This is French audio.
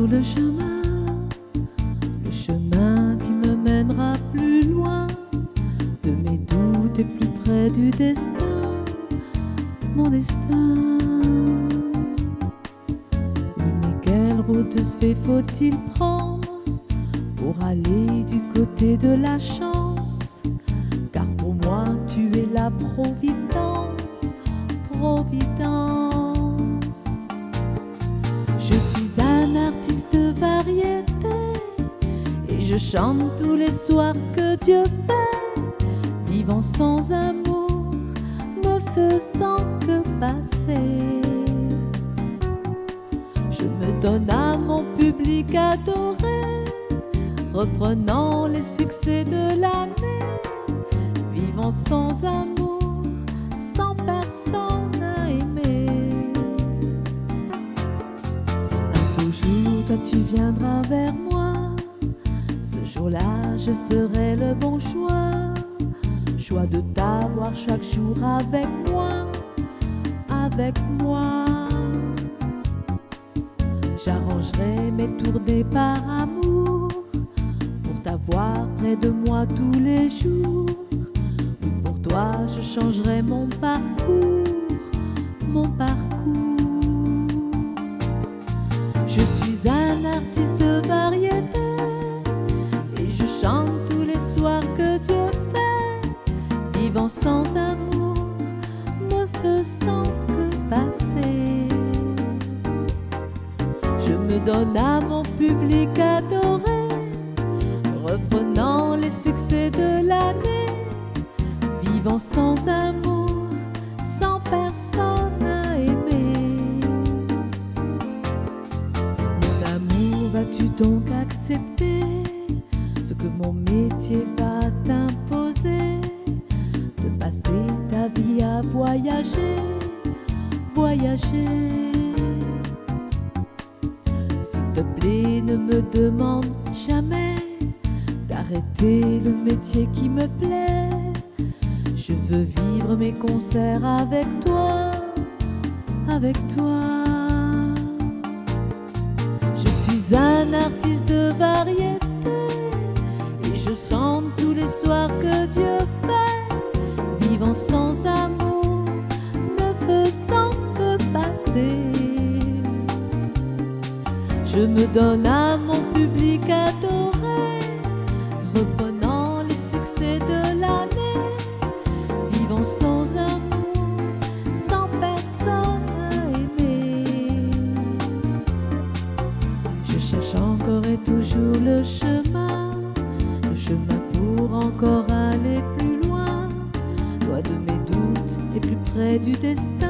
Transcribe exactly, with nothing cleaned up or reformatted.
toujours le chemin, le chemin qui me mènera plus loin de mes doutes et plus près du destin, mon destin. Oui, mais quelle route de fait faut-il prendre pour aller du côté de la chance? Car pour moi tu es la providence, providence. Je suis un artiste de variété et je chante tous les soirs que Dieu fait, vivant sans amour, ne faisant que passer. Je me donne à mon public adoré, reprenant les succès de l'année, vivant sans amour, sans personne à aimer. Un beau jour, toi tu viendras vers moi, ce jour-là je ferai le bon choix, choix de t'avoir chaque jour avec moi, avec moi. J'arrangerai mes tournées par amour pour t'avoir près de moi tous les jours. Oui, pour toi je changerai mon parcours, mon parcours. Je suis un artiste de variété et je chante tous les soirs que Dieu fait, vivant sans amour, ne faisant que passer. Je me donne à mon public adoré, reprenant les succès de l'année, vivant sans amour, sans personne à aimer. Mon amour, vas-tu donc accepter ce que mon métier va t'imposer, de passer ta vie à voyager, voyager? S'il te plaît, ne me demande jamais d'arrêter le métier qui me plaît. Je veux vivre mes concerts avec toi, avec toi. Je suis un artiste de variété et je chante tous les soirs que Dieu fait, vivant sans amour, ne faisant que passer. Je me donne à mon public adoré, reprenant les succès de l'année, vivant sans amour, sans personne à aimer. Je cherche encore et toujours le chemin, le chemin pour encore aller plus loin, loin de mes doutes et plus près du destin.